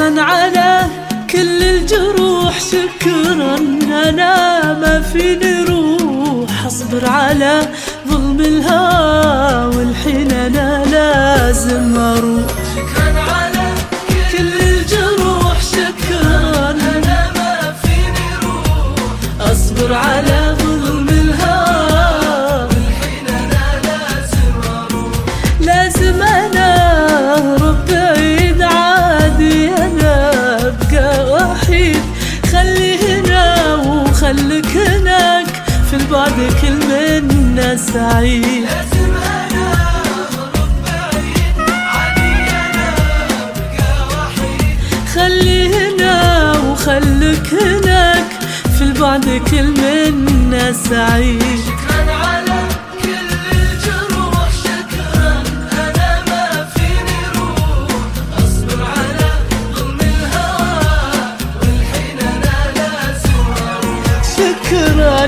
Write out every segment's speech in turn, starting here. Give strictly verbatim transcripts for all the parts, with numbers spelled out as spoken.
شكرا على كل الجروح، شكرا أنا ما فيني روح أصبر على ظلم الهوى، والحين أنا لازم أروح. شكرا على كل الجروح، شكرا أنا ما فيني روح أصبر على ظلم الهوى، والحين أنا لازم أروح. لازم أنا أهرب بعيد عادي، أنا أبقى وحيد، خلي هنا وخليك هناك، في البعد كل منا سعيد. لازم أنا أهرب بعيد عني، أنا أبقى وحيد، خلي هنا وخليك هناك، في البعد كل منا سعيد. شكرا على كل الجروح، شكرا أنا ما فيني روح أصبر على ظلم الهوى، والحين أنا لازم أروح. شكرا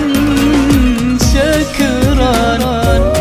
شكرا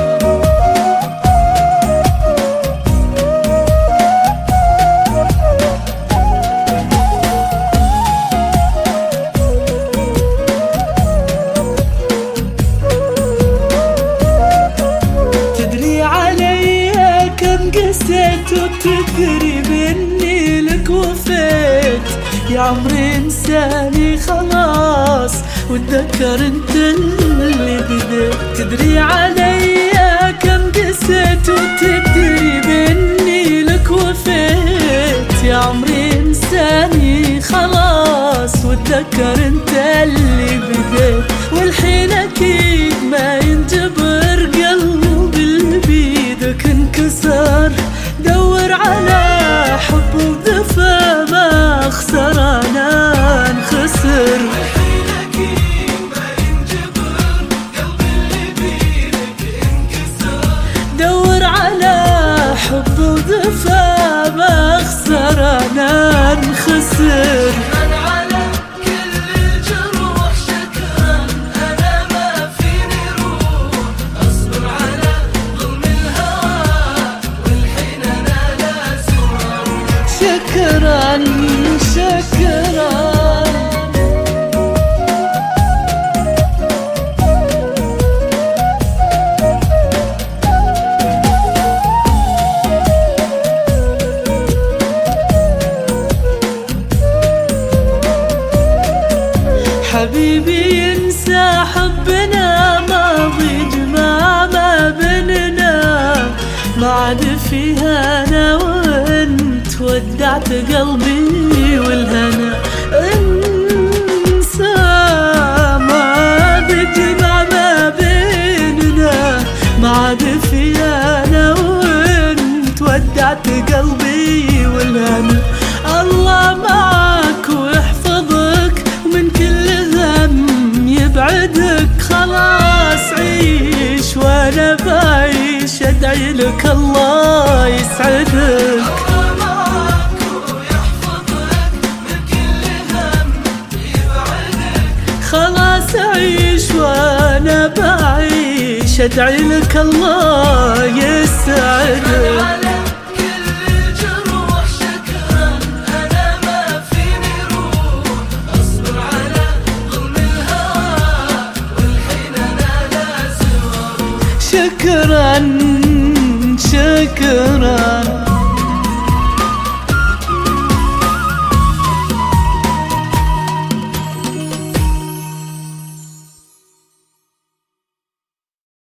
قسيت وتدري بإني لك وفيت، يا عمري انساني خلاص واتذكر انت اللي بديت. تدري عليا كم قسيت وتدري بإني لك وفيت، يا عمري انساني خلاص واتذكر انت اللي بديت. والحين اكيد ما ينجبر قلبي اللي بيدك انكسر، دور على حب ودفا ما اخسر انا انخسر. والحين أكيد ما ينجبر قلبي اللي بيدك انكسر، دور على حب ودفا ما اخسر انا انخسر. شكرا على كل الجروح، شكرا أنا ما فيني روح أصبر على ظلم الهوى، والحين أنا لازم أروح. شكرا شكرا حبيبي ينسى حبنا، ماضي جمع ما بيننا، ما عاد فيها انا وانت، ودعت قلبي والهنا. انسى ماضي جمع ما بيننا، ما عاد فيها انا وانت، ودعت قلبي والهنا. الله معك ويحفظك ومن كل هم يبعدك، خلاص عيش وانا بعيش، ادعي لك الله يسعدك. الله معك ويحفظك من كل هم يبعدك، خلاص عيش وانا بعيش، ادعي لك الله يسعدك. على كل الجروح، شكرا أنا ما فيني روح أصبر على ظلم الهوى، والحين أنا لازم أروح. شكرا شكرا